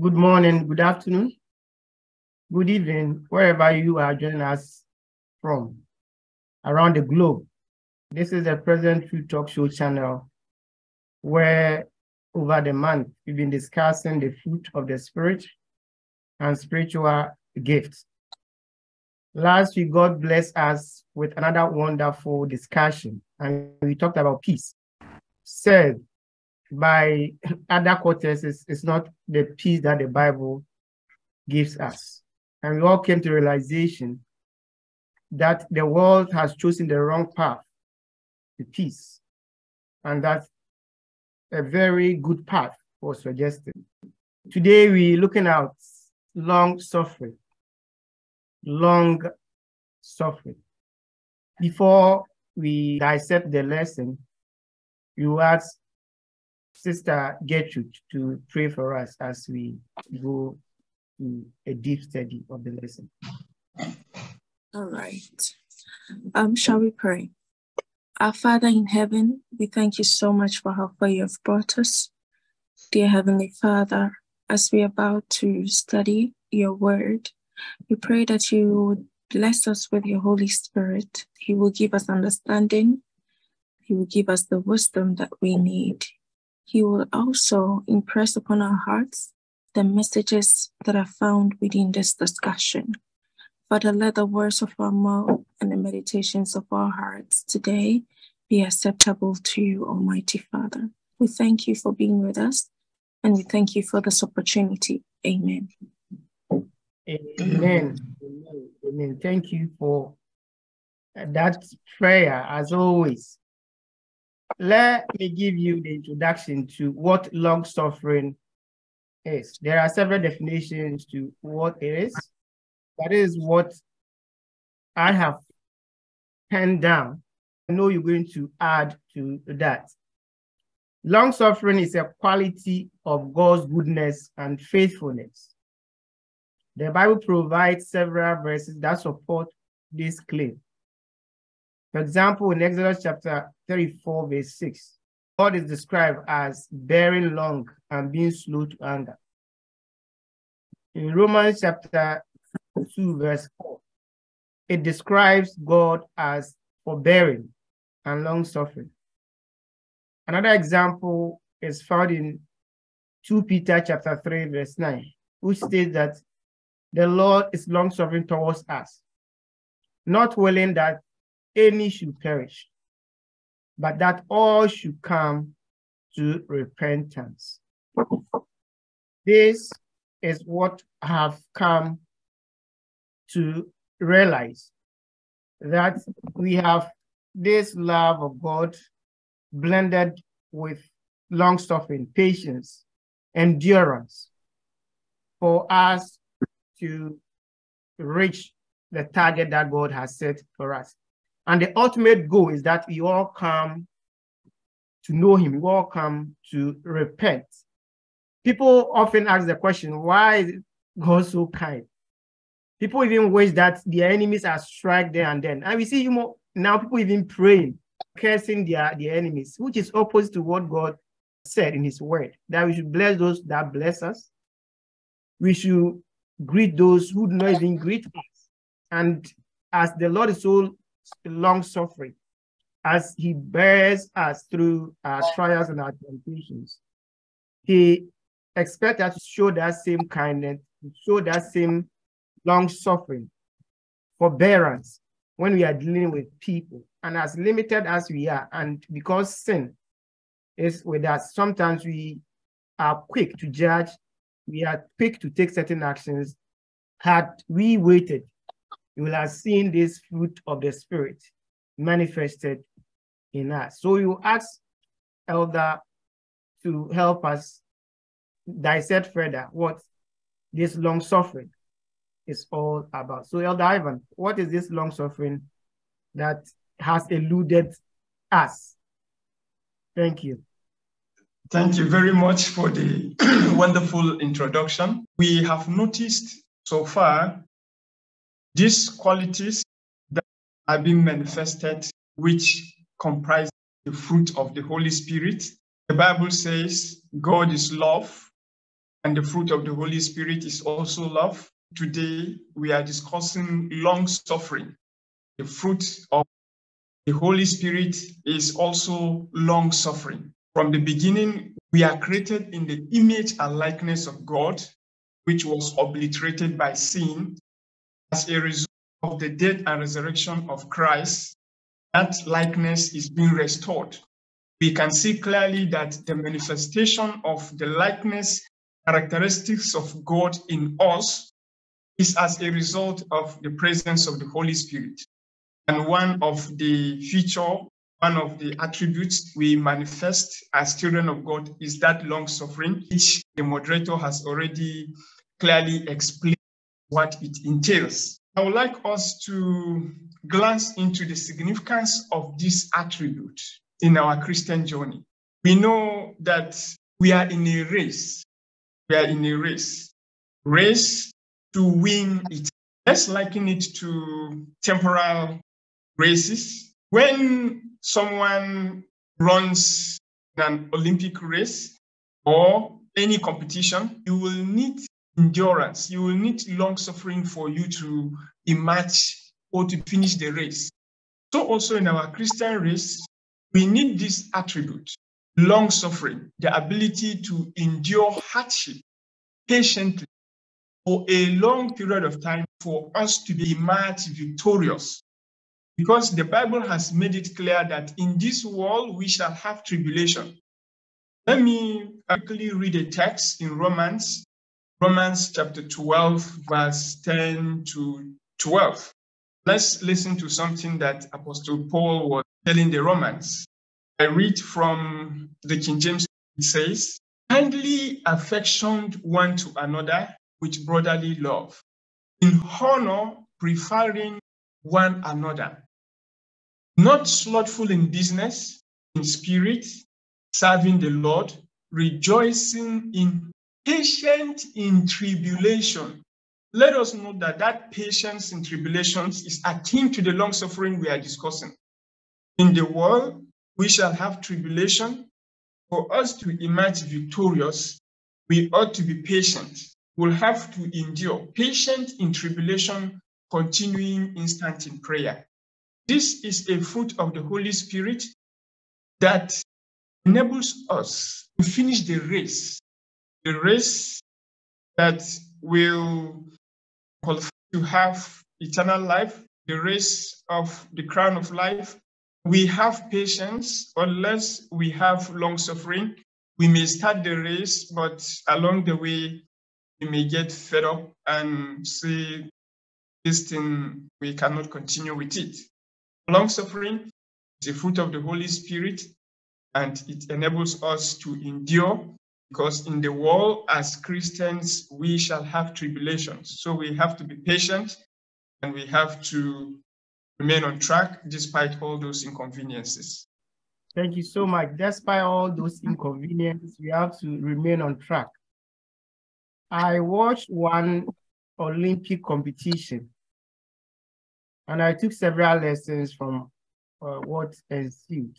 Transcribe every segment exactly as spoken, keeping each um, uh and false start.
Good morning, good afternoon, good evening, wherever you are joining us from around the globe. This is the Present Truth Talk Show channel where over the month we've been discussing the fruit of the Spirit and spiritual gifts. Last week, God blessed us with another wonderful discussion, and we talked about peace. Said by other quarters, it's, it's not the peace that the Bible gives us. And we all came to realization that the world has chosen the wrong path to peace, and that a very good path was suggested. Today, we're looking at long suffering. Long suffering. Before we dissect the lesson, you ask Sister Gertrude to pray for us as we go to a deep study of the lesson. All right. Um, shall we pray? Our Father in heaven, we thank you so much for how far you have brought us. Dear Heavenly Father, as we are about to study your word, we pray that you would bless us with your Holy Spirit. He will give us understanding. He will give us the wisdom that we need. He will also impress upon our hearts the messages that are found within this discussion. Father, let the words of our mouth and the meditations of our hearts today be acceptable to you, Almighty Father. We thank you for being with us, and we thank you for this opportunity. Amen. Amen. Amen. Amen. Thank you for that prayer, as always. Let me give you the introduction to what long suffering is. There are several definitions to what it is. That is what I have penned down. I know you're going to add to that. Long suffering is a quality of God's goodness and faithfulness. The Bible provides several verses that support this claim. For example, in Exodus chapter thirty-four, verse six, God is described as bearing long and being slow to anger. In Romans chapter two, verse four, it describes God as forbearing and long-suffering. Another example is found in Second Peter chapter three, verse nine, which states that the Lord is long-suffering towards us, not willing that any should perish, but that all should come to repentance. This is what I have come to realize, that we have this love of God blended with long-suffering, patience, endurance for us to reach the target that God has set for us. And the ultimate goal is that we all come to know him, we all come to repent. People often ask the question, why is God so kind? People even wish that their enemies are struck there and then. And we see you know, now people even praying, cursing their, their enemies, which is opposite to what God said in his word, that we should bless those that bless us. We should greet those who do not even greet us. And as the Lord is so long-suffering, as he bears us through our trials and our temptations, he expects us to show that same kindness, to show that same long-suffering, forbearance when we are dealing with people. And as limited as we are, and because sin is with us, sometimes we are quick to judge, we are quick to take certain actions. Had we waited, you will have seen this fruit of the Spirit manifested in us. So you ask Elder to help us dissect further what this long suffering is all about. So Elder Ivan, what is this long suffering that has eluded us? Thank you. Thank you very much for the wonderful introduction. We have noticed so far these qualities that are being manifested, which comprise the fruit of the Holy Spirit. The Bible says God is love, and the fruit of the Holy Spirit is also love. Today, we are discussing long-suffering. The fruit of the Holy Spirit is also long-suffering. From the beginning, we are created in the image and likeness of God, which was obliterated by sin. As a result of the death and resurrection of Christ, that likeness is being restored. We can see clearly that the manifestation of the likeness characteristics of God in us is as a result of the presence of the Holy Spirit. And one of the feature, one of the attributes we manifest as children of God is that long suffering, which the moderator has already clearly explained what it entails. I would like us to glance into the significance of this attribute in our Christian journey. We know that we are in a race. We are in a race. Race to win it. Let's liken it to temporal races. When someone runs an Olympic race or any competition, you will need endurance. You will need long suffering for you to emerge or to finish the race. So also in our Christian race, we need this attribute, long suffering, the ability to endure hardship patiently for a long period of time for us to be emerged victorious. Because the Bible has made it clear that in this world we shall have tribulation. Let me quickly read a text in Romans, Romans chapter twelve, verse ten to twelve. Let's listen to something that Apostle Paul was telling the Romans. I read from the King James. It says, kindly affectioned one to another with brotherly love, in honor preferring one another, not slothful in business, in spirit, serving the Lord, rejoicing in patient in tribulation. Let us note that that patience in tribulations is akin to the long suffering we are discussing. In the world, we shall have tribulation. For us to emerge victorious, we ought to be patient. We'll have to endure. Patient in tribulation, continuing instant in prayer. This is a fruit of the Holy Spirit that enables us to finish the race, the race that will qualify to have eternal life, the race of the crown of life. We have patience unless we have long suffering. We may start the race, but along the way, we may get fed up and say, this thing, we cannot continue with it. Long suffering is a fruit of the Holy Spirit, and it enables us to endure, because in the world, as Christians, we shall have tribulations. So we have to be patient, and we have to remain on track despite all those inconveniences. Thank you so much. Despite all those inconveniences, we have to remain on track. I watched one Olympic competition, and I took several lessons from uh, what ensued.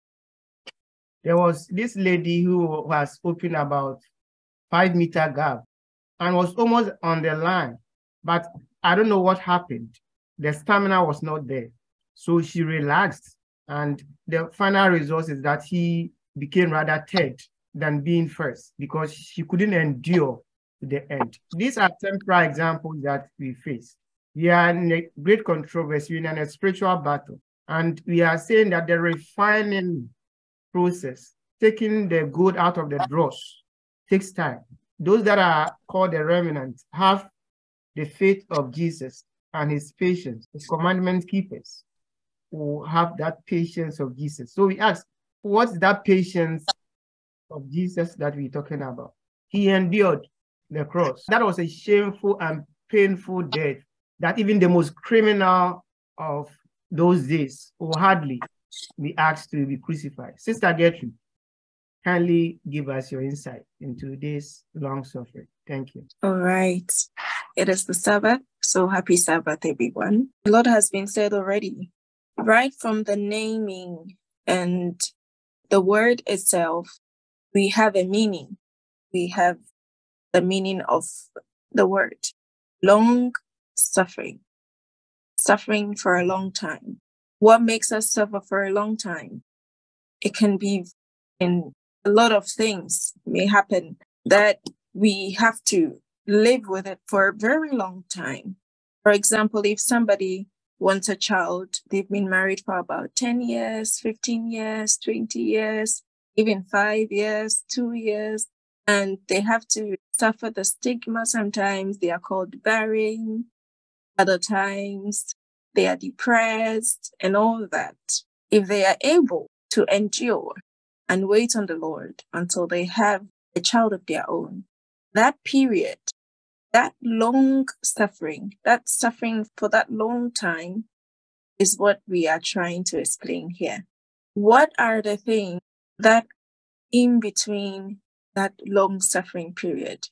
There was this lady who was spoken about five meter gap and was almost on the line, but I don't know what happened. The stamina was not there. So she relaxed, and the final result is that he became rather third than being first because she couldn't endure to the end. These are temporary examples that we face. We are in a great controversy, in a spiritual battle, and we are saying that the refining process, taking the good out of the dross, takes time. Those that are called the remnant have the faith of Jesus and his patience, his commandment keepers, who have that patience of Jesus. So we ask, what's that patience of Jesus that we're talking about? He endured the cross. That was a shameful and painful death that even the most criminal of those days will hardly be asked to be crucified. Sister Gertrude, kindly give us your insight into this long suffering. Thank you. All right. It is the Sabbath, so happy Sabbath, everyone. A lot has been said already. Right from the naming and the word itself, we have a meaning. We have the meaning of the word. Long suffering. Suffering for a long time. What makes us suffer for a long time? It can be in a lot of things may happen that we have to live with it for a very long time. For example, if somebody wants a child, they've been married for about ten years, fifteen years, twenty years, even five years, two years, and they have to suffer the stigma. Sometimes they are called barren, other times they are depressed and all that. If they are able to endure and wait on the Lord until they have a child of their own, that period, that long suffering, that suffering for that long time is what we are trying to explain here. What are the things that in between that long suffering period?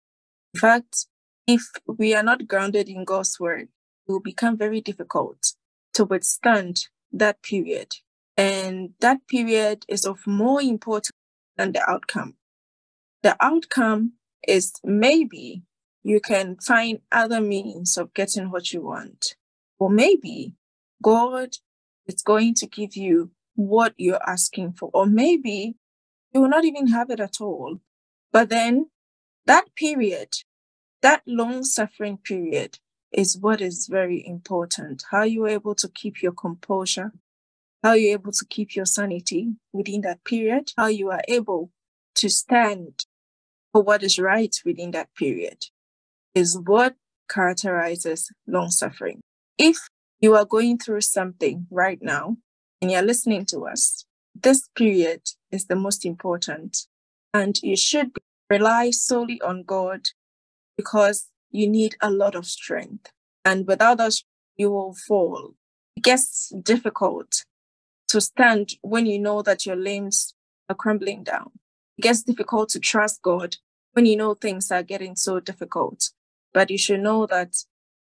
In fact, if we are not grounded in God's word, it will become very difficult to withstand that period. And that period is of more importance than the outcome. The outcome is maybe you can find other means of getting what you want. Or maybe God is going to give you what you're asking for. Or maybe you will not even have it at all. But then that period, that long suffering period is what is very important. How you're able to keep your composure, how you're able to keep your sanity within that period, how you are able to stand for what is right within that period is what characterizes long suffering. If you are going through something right now and you're listening to us, this period is the most important, and you should rely solely on God because you need a lot of strength. And without us, you will fall. It gets difficult to stand when you know that your limbs are crumbling down. It gets difficult to trust God when you know things are getting so difficult. But you should know that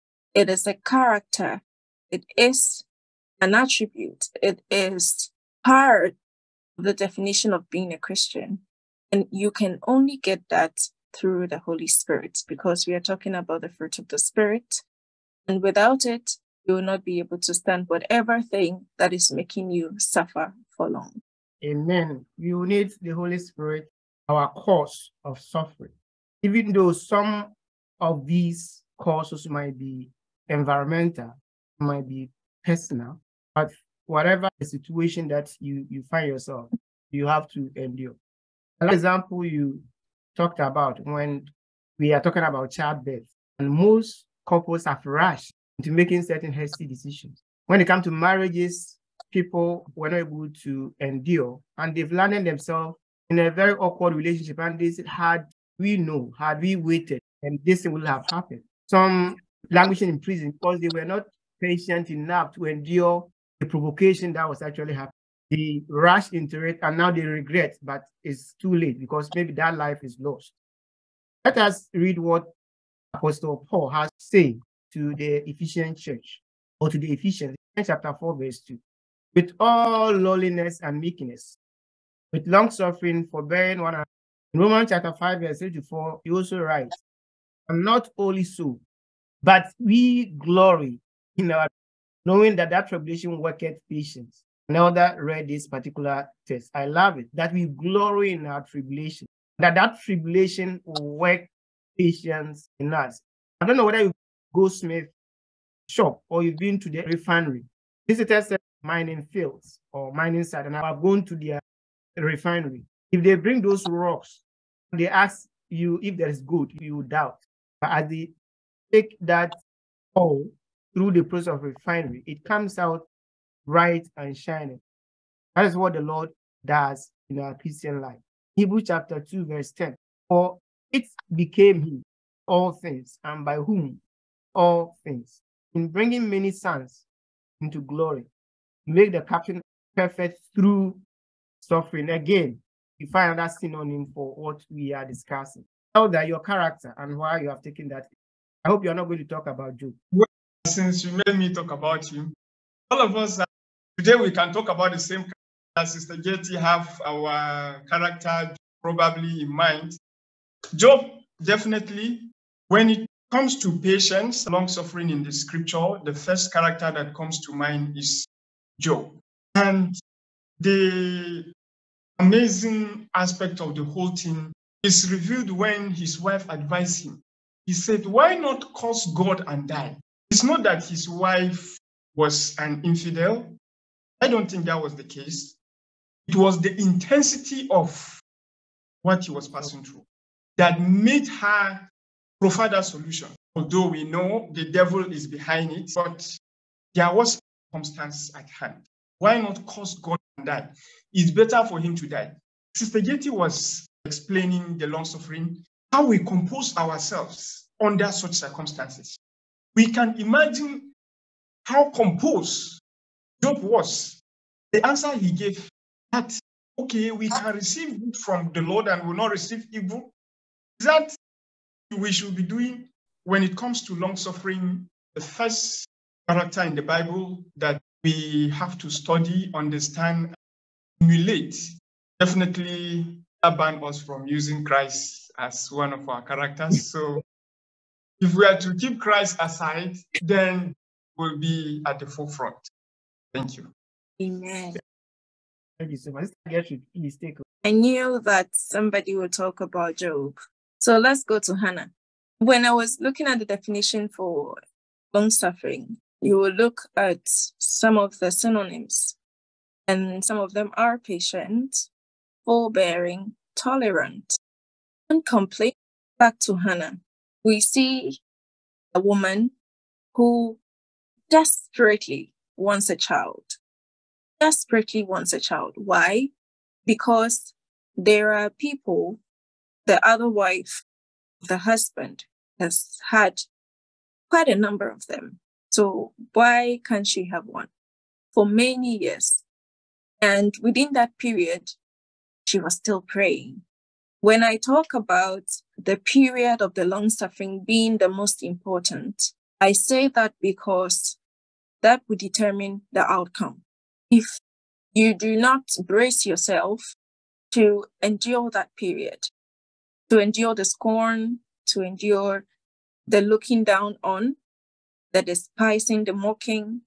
it is a character. It is an attribute. It is part of the definition of being a Christian. And you can only get that through the Holy Spirit, because we are talking about the fruit of the Spirit. And without it, you will not be able to stand whatever thing that is making you suffer for long. Amen. You need the Holy Spirit, our cause of suffering. Even though some of these causes might be environmental, might be personal, but whatever the situation that you, you find yourself, you have to endure. An example you talked about when we are talking about childbirth, and most couples have rushed into making certain hasty decisions. When it comes to marriages, people were not able to endure, and they've landed themselves in a very awkward relationship. And they said, had we known, had we waited, and this thing would have happened. Some languishing in prison because they were not patient enough to endure the provocation that was actually happening. They rushed into it, and now they regret, but it's too late because maybe that life is lost. Let us read what Apostle Paul has said to the Ephesian church, or to the Ephesians, chapter four, verse two. With all lowliness and meekness, with long suffering, forbearing one another. In Romans chapter five, verse three to four, he also writes, and not only so, but we glory in our, knowing that that tribulation worketh patience. Now that read this particular text, I love it, that we glory in our tribulation, that that tribulation will work patience in us. I don't know whether you Goldsmith shop or you've been to the refinery. Visitors said mining fields or mining site, and I've gone to their refinery. If they bring those rocks, they ask you if there is gold, you doubt. But as they take that ore through the process of refinery, it comes out bright and shining. That is what the Lord does in our Christian life. Hebrews chapter two, verse ten. For it became him all things, and by whom all things, in bringing many sons into glory, make the captain perfect through suffering. Again, you find another synonym for what we are discussing. Tell that your character and why you have taken that. I hope you are not going to talk about Job. Well, since you made me talk about him, all of us, uh, today we can talk about the same character. Sister Jetty have our character probably in mind. Job definitely, when it comes to patience, long suffering in the scripture, the first character that comes to mind is Job. And the amazing aspect of the whole thing is revealed when his wife advised him. He said, why not curse God and die? It's not that his wife was an infidel. I don't think that was the case. It was the intensity of what he was passing through that made her provide a solution. Although we know the devil is behind it, but there was circumstance at hand. Why not curse God and die? It's better for him to die. Sister Getty was explaining the long suffering, how we compose ourselves under such circumstances. We can imagine how composed Job was. The answer he gave, that, okay, we can receive good from the Lord and will not receive evil. Is that we should be doing when it comes to long suffering? The first character in the Bible that we have to study, understand, emulate, definitely ban us from using Christ as one of our characters. So if we are to keep Christ aside, then we'll be at the forefront. Thank you. Amen. Thank you so much. Please take. I knew that somebody would talk about Job. So let's go to Hannah. When I was looking at the definition for long suffering, you will look at some of the synonyms, and some of them are patient, forbearing, tolerant, and complete. Back to Hannah, we see a woman who desperately wants a child. Desperately wants a child. Why? Because there are people, the other wife, the husband has had quite a number of them. So why can't she have one? For many years. And within that period, she was still praying. When I talk about the period of the long suffering being the most important, I say that because that would determine the outcome. If you do not brace yourself to endure that period, to endure the scorn, to endure the looking down on, the despising, the mocking,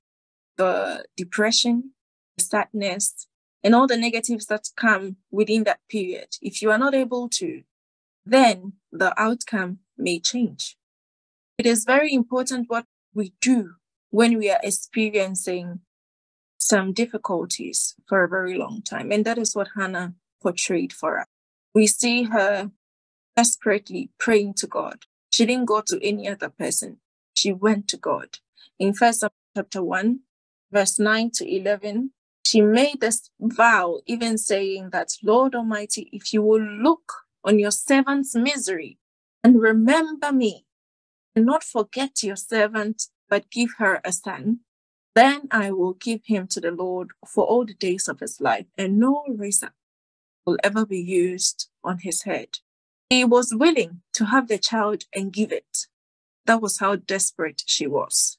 the depression, the sadness, and all the negatives that come within that period, if you are not able to, then the outcome may change. It is very important what we do when we are experiencing some difficulties for a very long time. And that is what Hannah portrayed for us. We see her desperately praying to God. She didn't go to any other person. She went to God. In First Samuel chapter one, verse nine to eleven, she made this vow, even saying that, Lord Almighty, if you will look on your servant's misery and remember me, and not forget your servant, but give her a son, then I will give him to the Lord for all the days of his life, and no razor will ever be used on his head. He was willing to have the child and give it. That was how desperate she was.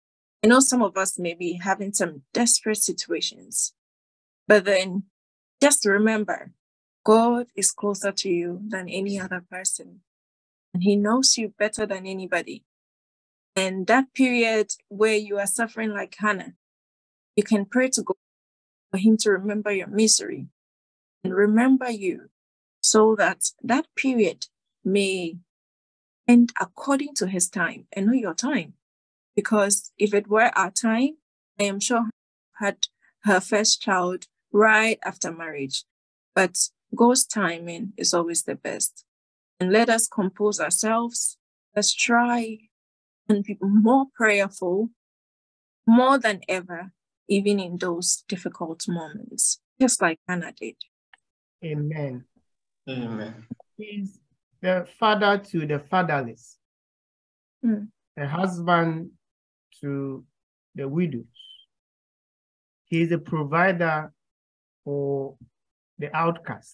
I know some of us may be having some desperate situations, but then just remember, God is closer to you than any other person, and he knows you better than anybody. And that period where you are suffering like Hannah, you can pray to God for him to remember your misery and remember you, so that that period may end according to his time and not your time. Because if it were our time, I am sure had her first child right after marriage. But God's timing is always the best. And let us compose ourselves. Let's try and be more prayerful, more than ever, even in those difficult moments, just like Hannah did. Amen. Amen. He's the father to the fatherless, Hmm. the husband to the widows. He is a provider for the outcast.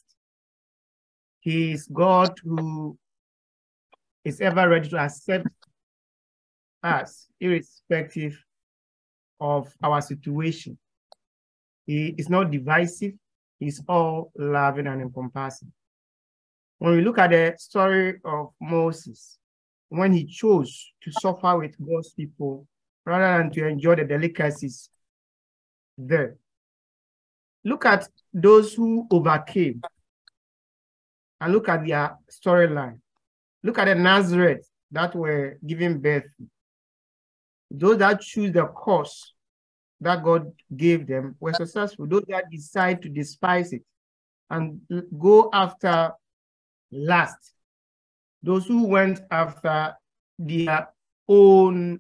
He is God who is ever ready to accept us, irrespective of our situation. He is not divisive. He's all loving and encompassing. When we look at the story of Moses, when he chose to suffer with God's people rather than to enjoy the delicacies there. Look at those who overcame and look at their storyline. Look at the Nazareth that were giving birth. Those that choose the course that God gave them were successful. Those that decide to despise it and go after lust, those who went after their own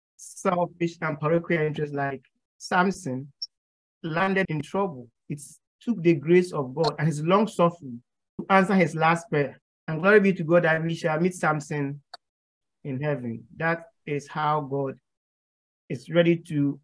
selfish and parochial interests like Samson, landed in trouble. It took the grace of God and his long suffering to answer his last prayer. And glory be to God that we shall meet Samson in heaven. That is how God is ready to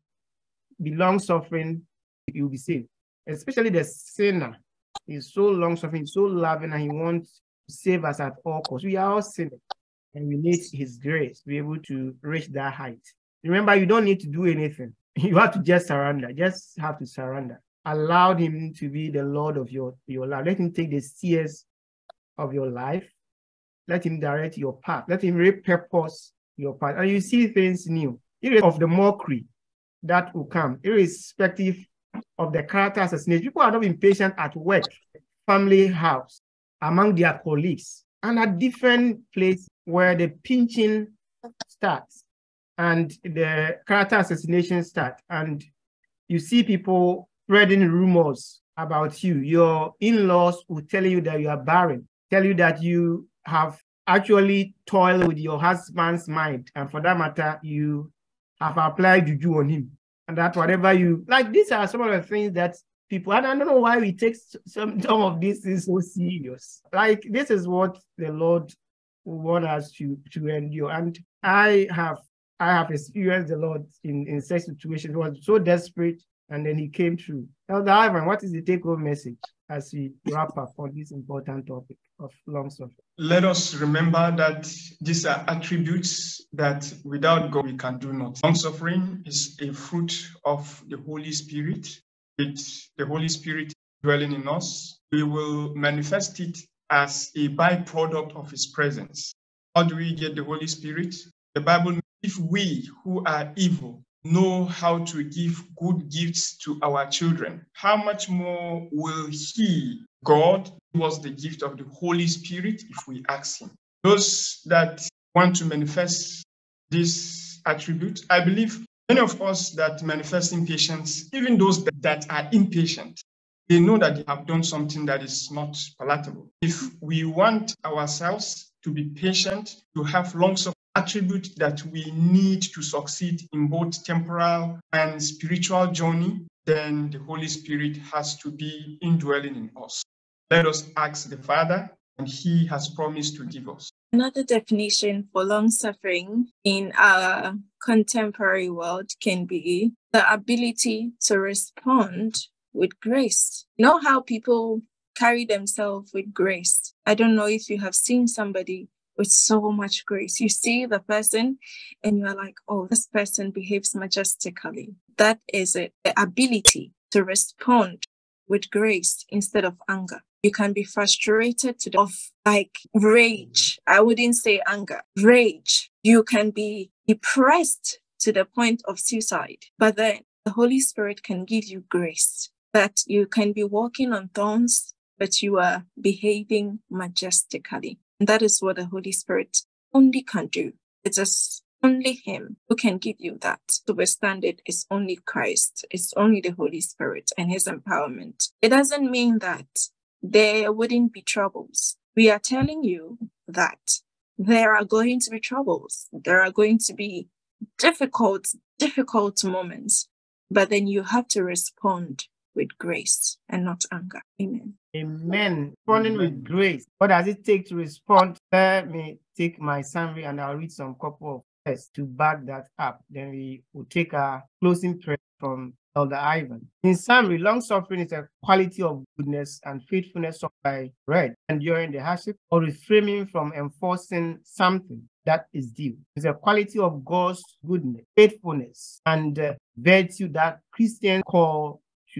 be long suffering. You will be saved. Especially the sinner is so long suffering, so loving, and he wants to save us at all costs. We are all sinners, and we need his grace to be able to reach that height. Remember, you don't need to do anything. You have to just surrender. Just have to surrender. Allow him to be the Lord of your, your life. Let him take the steers of your life. Let him direct your path. Let him repurpose your path. And you see things new. Irrespective of the mockery that will come, irrespective of the character assassination. People are not impatient at work, family house, among their colleagues, and at different places where the pinching starts and the character assassination starts. And you see people spreading rumors about you. Your in-laws will tell you that you are barren, tell you that you have actually toiled with your husband's mind. And for that matter, you have applied juju on him. And that whatever you, like, these are some of the things that people, and I don't know why we take some, some of these things so serious. Like, this is what the Lord want us to, to endure. And I have I have experienced the Lord in, in such situations. He was so desperate, and then he came through. Elder Ivan, what is the take-home message as we wrap up on this important topic of long suffering? Let us remember that these are attributes that without God we can do nothing. Long suffering is a fruit of the Holy Spirit. It's the Holy Spirit dwelling in us. We will manifest it as a byproduct of his presence. How do we get the Holy Spirit? The Bible, if we who are evil know how to give good gifts to our children, how much more will he, God, give us the gift of the Holy Spirit if we ask him? Those that want to manifest this attribute, I believe many of us that manifest impatience, even those that, that are impatient, they know that they have done something that is not palatable. If we want ourselves to be patient, to have long suffering, attribute that we need to succeed in both temporal and spiritual journey, then the Holy Spirit has to be indwelling in us. Let us ask the Father, and he has promised to give us. Another definition for long suffering in our contemporary world can be the ability to respond with grace. You know how people carry themselves with grace? I don't know if you have seen somebody with so much grace. You see the person and you're like, oh, this person behaves majestically. That is it, the ability to respond with grace instead of anger. You can be frustrated to the of like rage. I wouldn't say anger, rage. You can be depressed to the point of suicide. But then the Holy Spirit can give you grace that you can be walking on thorns, but you are behaving majestically. And that is what the Holy Spirit only can do. It is only him who can give you that. To withstand it is only Christ. It's only the Holy Spirit and his empowerment. It doesn't mean that there wouldn't be troubles. We are telling you that there are going to be troubles. There are going to be difficult, difficult moments. But then you have to respond with grace and not anger. Amen. Amen. Responding with grace. What does it take to respond? Let me take my summary and I'll read some couple of verses to back that up. Then we will take our closing prayer from Elder Ivan. In summary, long suffering is a quality of goodness and faithfulness by bread, enduring the hardship or refraining from enforcing something that is due. It's a quality of God's goodness, faithfulness, and uh, virtue that Christians call to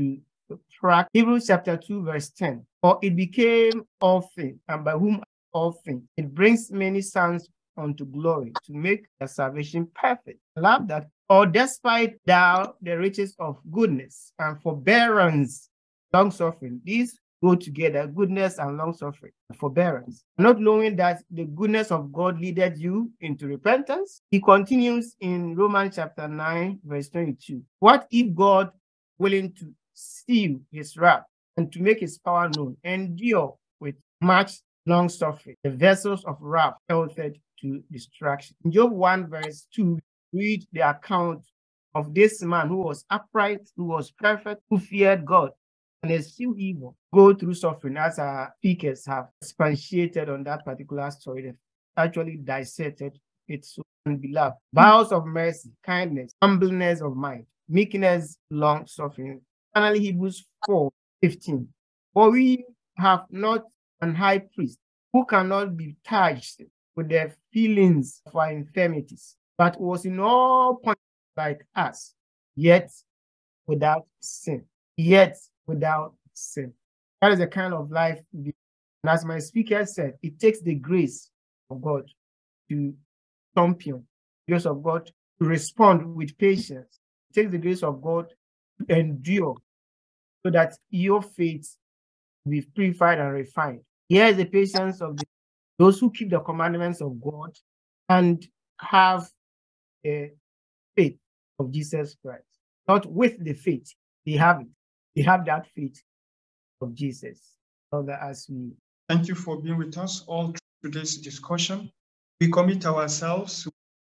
track Hebrews chapter two, verse ten. For it became all things, and by whom all things. It brings many sons unto glory, to make their salvation perfect. I love that. Or despite thou the riches of goodness and forbearance, long suffering. These go together, goodness and long suffering, forbearance. Not knowing that the goodness of God leadeth you into repentance. He continues in Romans chapter nine, verse twenty-two. What if God, willing to seal his wrath and to make his power known, endure with much long suffering the vessels of wrath altered to destruction? In Job one, verse two, read the account of this man who was upright, who was perfect, who feared God, and is still evil, go through suffering, as our speakers have expatiated on that particular story. They've actually dissected it so and beloved. Bowels of mercy, kindness, humbleness of mind, meekness, long suffering. Finally, Hebrews four, fifteen. For we have not an high priest who cannot be touched with the feelings of our infirmities, but was in all points like us, yet without sin. Yet without sin. That is the kind of life we, and as my speaker said, it takes the grace of God to champion, the grace of God to respond with patience. It takes the grace of God to endure so that your faith will be purified and refined. Here is the patience of the, those who keep the commandments of God and have the faith of Jesus Christ. Not with the faith, they have it. They have that faith of Jesus. Father, as we thank you for being with us all through today's discussion. We commit ourselves.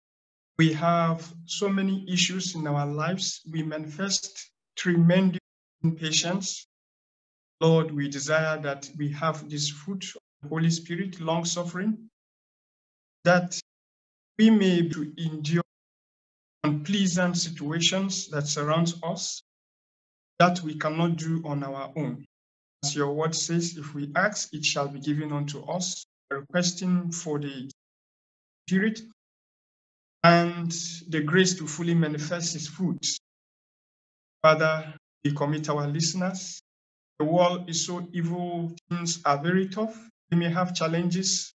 We have so many issues in our lives. We manifest tremendous impatience. Lord, we desire that we have this fruit of the Holy Spirit, long suffering, that we may be to endure unpleasant situations that surround us, that we cannot do on our own. As your word says, if we ask, it shall be given unto us. We're requesting for the Spirit and the grace to fully manifest His fruits. Father, we commit our listeners. The world is so evil, things are very tough. They may have challenges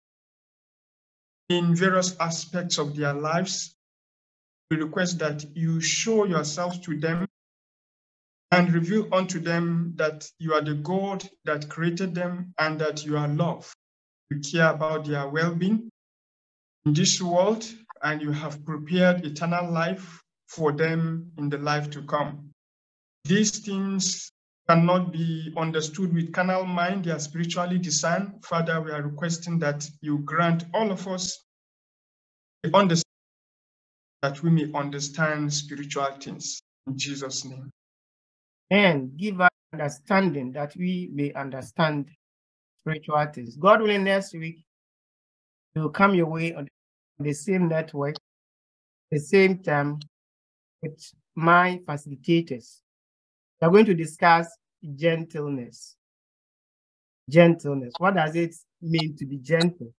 in various aspects of their lives. We request that you show yourself to them and reveal unto them that you are the God that created them and that you are love. You care about their well-being in this world, and you have prepared eternal life for them in the life to come. These things cannot be understood with carnal mind. They are spiritually discerned. Father, we are requesting that you grant all of us the understanding that we may understand spiritual things. In Jesus' name. and give us understanding that we may understand spiritual things. God willing, next week we will come your way on the same network, the same time with my facilitators. We are going to discuss gentleness. Gentleness. What does it mean to be gentle?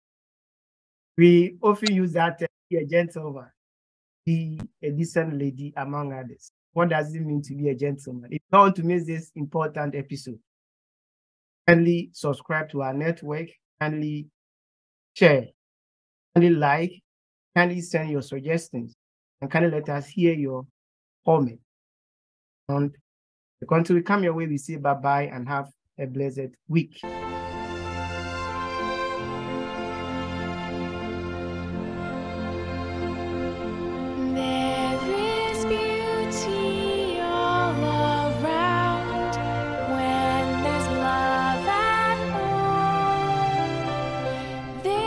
We often use that term, be a gentleman, be a decent lady, among others. What does it mean to be a gentleman? If you don't want to miss this important episode, kindly subscribe to our network, kindly share, kindly like, kindly send your suggestions, and kindly let us hear your comment. And until we come your way, we say bye-bye and have a blessed week.